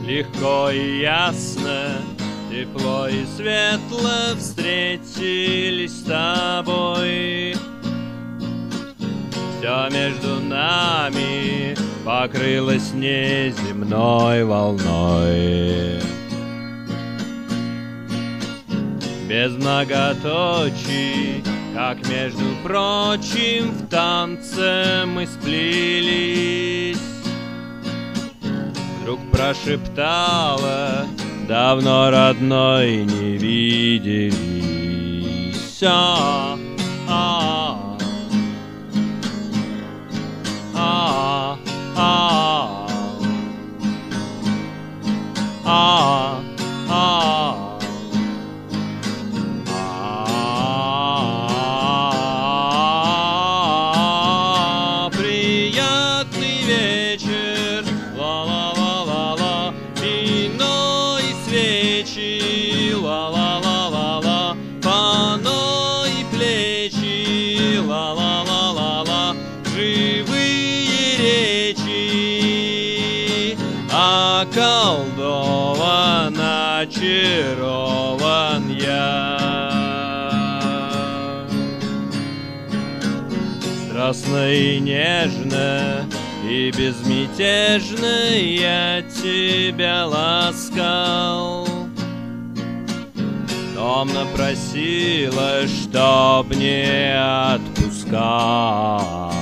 Легко и ясно, тепло и светло встретились с тобой. Все между нами покрылось неземной волной. Без многоточий, как между прочим, в танце мы сплелись. Вдруг прошептала: давно, родной, не виделись. Приятный вечер, ла-ла-ла-ла-ла, вино и свечи, ла-ла-ла-ла-ла, пано и плечи, ла-ла-ла-ла-ла, живые речи, околдован, очарован я. Страстно и нежно и безмятежно я тебя ласкал, томно просила, чтоб не отпускал.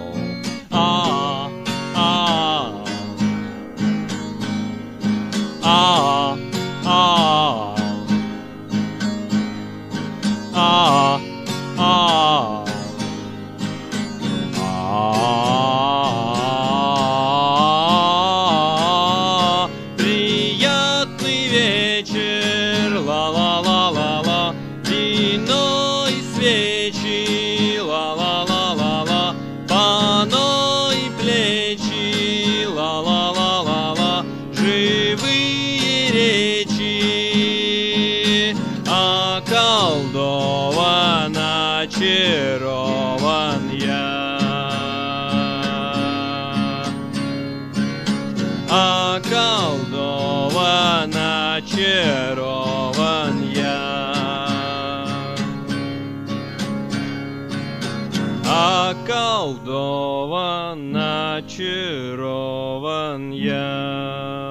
Приятный вечер, ла-ла-ла-ла-ла, вино и свечи, ла-ла-ла-ла-ла, пано и плечи, ла-ла-ла-ла-ла, живые речи, околдован, очарован я. Околдован, очарован я. Околдован, очарован я.